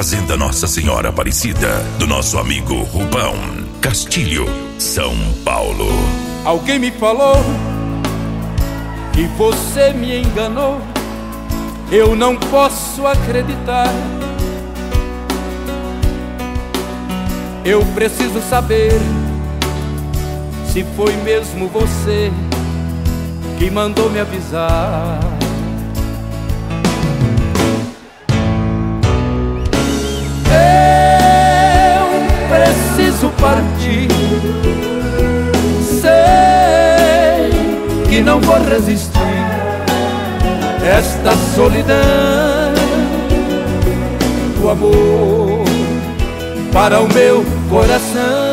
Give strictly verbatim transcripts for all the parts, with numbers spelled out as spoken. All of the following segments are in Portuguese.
Fazenda Nossa Senhora Aparecida, do nosso amigo Rubão, Castilho, São Paulo. Alguém me falou que você me enganou. Eu não posso acreditar. Eu preciso saber se foi mesmo você que mandou me avisar. Eu preciso partir. Sei que não vou resistir esta solidão do amor para o meu coração.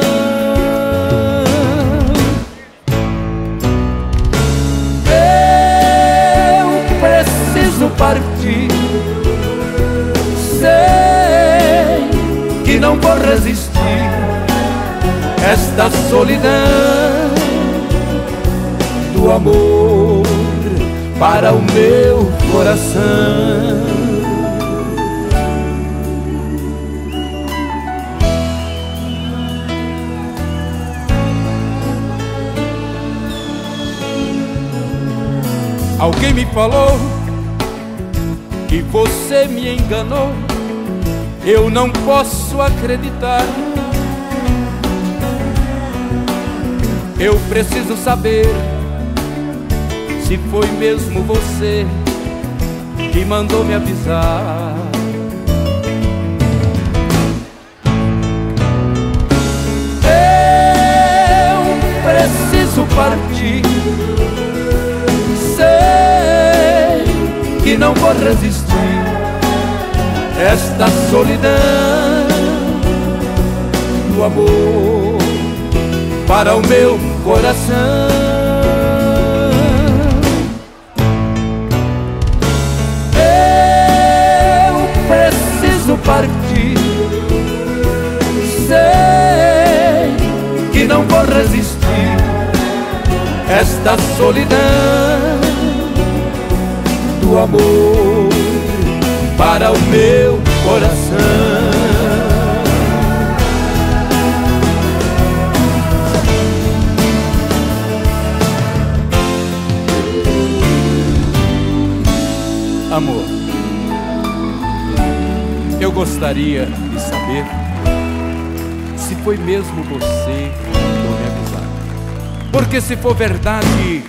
Partir, sei que não vou resistir esta solidão do amor para o meu coração. Alguém me falou que você me enganou. Eu não posso acreditar. Eu preciso saber se foi mesmo você que mandou me avisar. Eu preciso partir. Sei que não vou resistir esta solidão do amor para o meu coração. Eu preciso partir. Sei que não vou resistir esta solidão do amor para o meu coração. Amor, eu gostaria de saber se foi mesmo você que mandou me avisar. Porque se for verdade,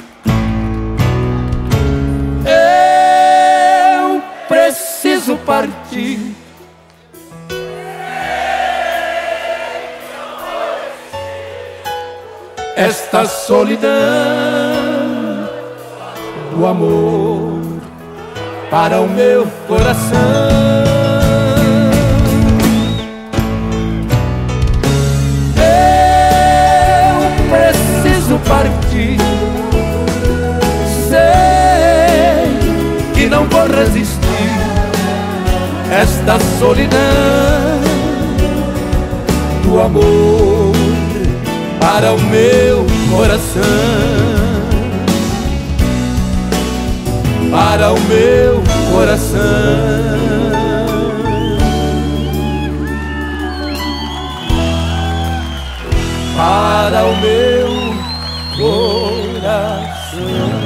preciso partir. Esta solidão do amor para o meu coração. Eu preciso partir. Sei que não vou resistir esta solidão do amor para o meu coração, para o meu coração, para o meu coração.